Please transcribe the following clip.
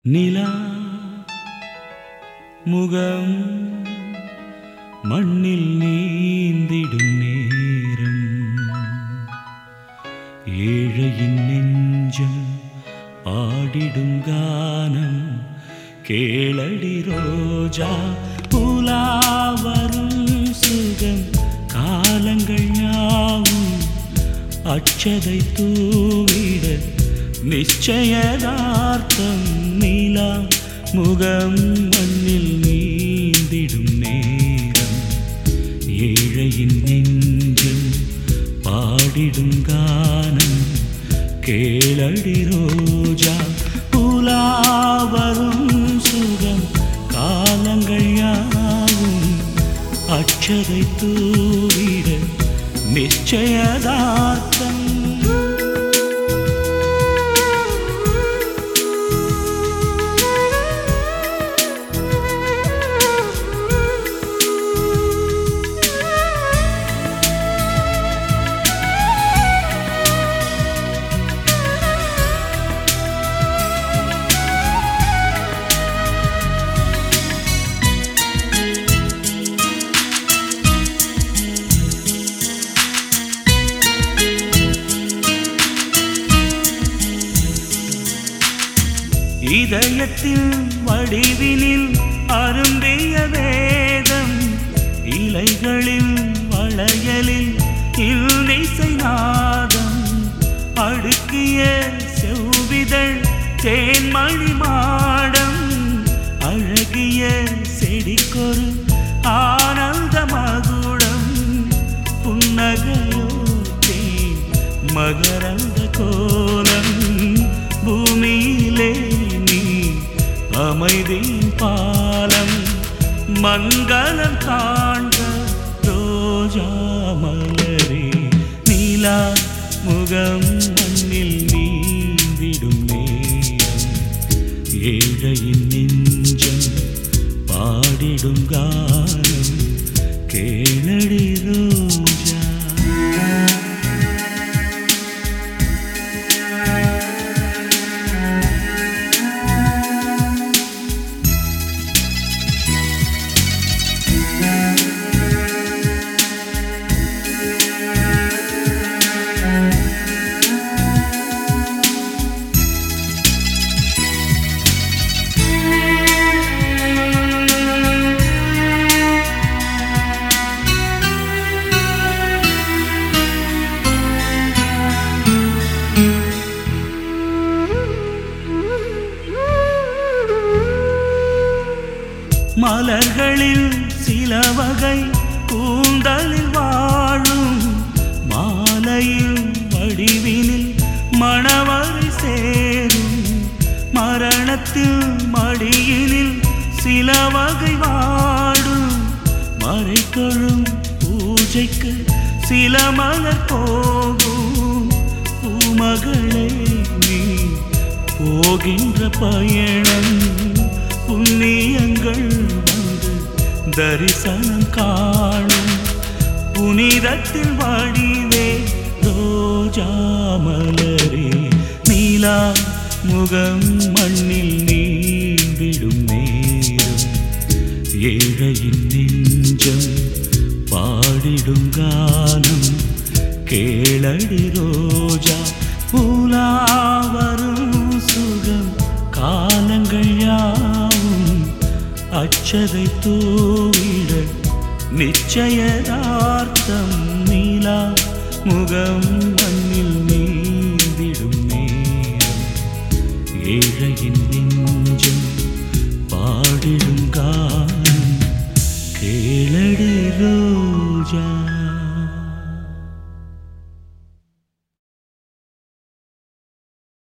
நிலா முகம் மண்ணில் நீந்திடும் நேரம் ஏழையின் நெஞ்சம் ஆடிடும் கானம் கேளடி ரோஜா புலாவரும் சுகம் காலங்கள் யாவும் அச்சதை தூவிட நிச்சயதார்த்தம் நிலா முகம் மண்ணில் நீந்திடும் நேரம் ஏழையின் நெஞ்சம் பாடிடும் கானம் கேளடி ரோஜா புலாவரும் சுகம் காலங்கள் யாவும் அச்சதை தூவிட நிச்சயதார்த்தம் இதயத்தில் வடிவினில் அரும்பிய வேதம் இலைகளில் வளையலில் இன்னிசை நாதம் அடுக்கிய செவ்விதழ் தேன்மணி மாடம் அழகிய செடிக்கொரு ஆனந்த மகுடம் புன்னகையோ தேன் மகரந்த கோலம் பூமியிலே அமைதியின் பாலம் மங்களம் காண்க ரோஜா மலரே நீலா முகம் மண்ணில் நீந்திடும் நேரம் ஏழையின் நெஞ்சம் பாடிடும் கானம் கேளடி ரோஜா மலர்களில் சில வகை கூந்தலில் வாழும் மாலையில் வடிவினில் மணவரை சேரும் மரணத்தில் மடியினில் சில வகை வாடும் மறைக்கொழும் பூஜைக்கு சில மலர் போகும் பூமகளே நீ போகின்ற பயணம் புண்ணியங்கள் வந்து தரிசனம் காணும் புனிதத்தில் வடிவே ரோஜா மலரே நீலா முகம் மண்ணில் நீந்திடும் நேரம் ஏழையின் நெஞ்சம் பாடிடும் கானம் கேளடி ரோஜா புலாவரும் சுகம் காலங்கள் யாவும் அச்சதை தூவிட நிச்சயதார்த்தம் நீலா முகம் மண்ணில் நீந்திடும் நேரம் ஏழையின் நெஞ்சம் பாடிடும் கானம் கேளடி